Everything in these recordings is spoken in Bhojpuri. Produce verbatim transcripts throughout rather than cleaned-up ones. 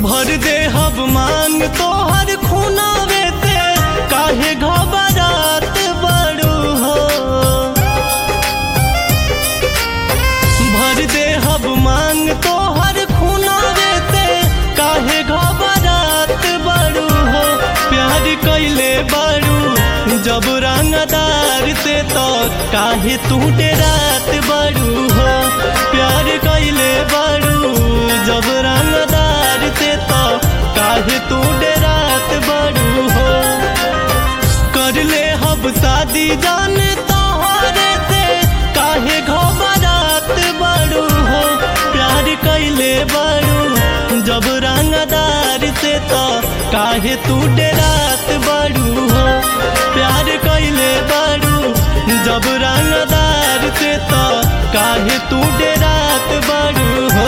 भर दे हब मांग तोहर खूनावे ते काहे घबरात बड़ू हो। भर दे हब मांग तोहर खूनावे ते काहे घबरात बड़ू हो। प्यार कैले बड़ू जब रंगदार से तो काहे तू डेरात बड़ू हो। प्यार कैले बड़ू जब रंगदार से तो काहे तू डेरात बड़ू हो। कर ले हब शादी जान तोहरे से काहे घबरात बड़ू हो। प्यार कैले बड़ू जब रंगदार से तो काहे तू डेरात बड़ू हो। प्यार कैले बड़ू जब रंगदार से तो काहे तू डेरात बड़ू हो।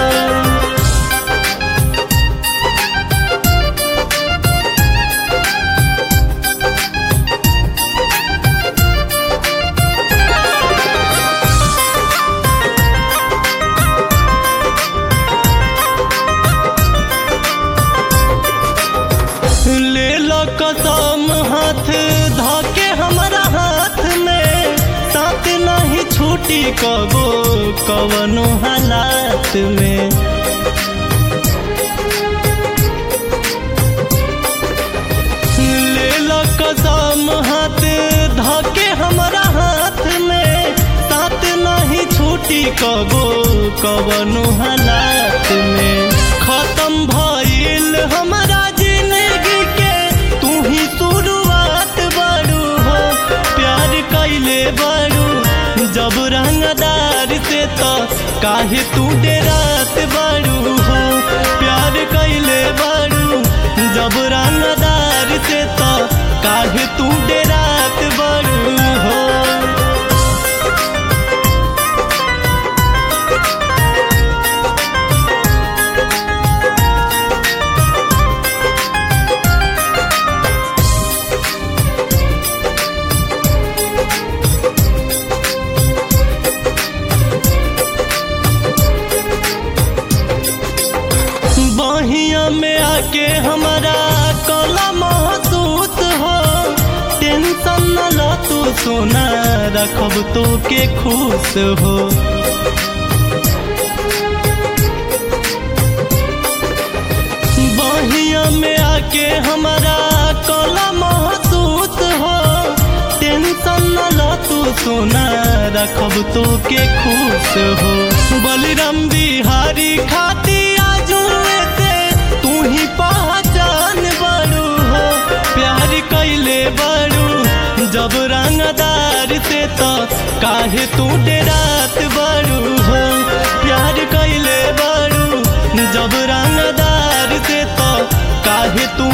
ले लो कसम हाथ धाके हमारा हाथ में साथ नहीं छूटी कबो कवनो हालात में। ले लो कसम हाथ धाके हमारा हाथ में साथ नहीं छूटी कबो कवनो हालात में। खत्म भइल हमारा जिंदगी के तू ही शुरुआत बड़ू हो। प्यार कैले बड़ू जब रंगदार से तो काहे तू डेरात बड़ू हो। प्यार कैले बड़ू जब रंगदार से तो काहे तू डेरात बड़ू हो। बहिया में आके हमारा कला महसूस हो। टेंशन न लो तू सोना रखब तो के खुश हो। बहिया में आके हमारा कला महसूस हो। टेंशन न लो तू सोना रखब तो के खुश हो। बलिराम बिहारी खाती आजू तू ही पहचान बड़ू हो। प्यार कैले बड़ू जब रंगदार से तो काहे तू डेरात बड़ू हो। प्यार कैले बड़ू जब रंगदार से तो काहे तू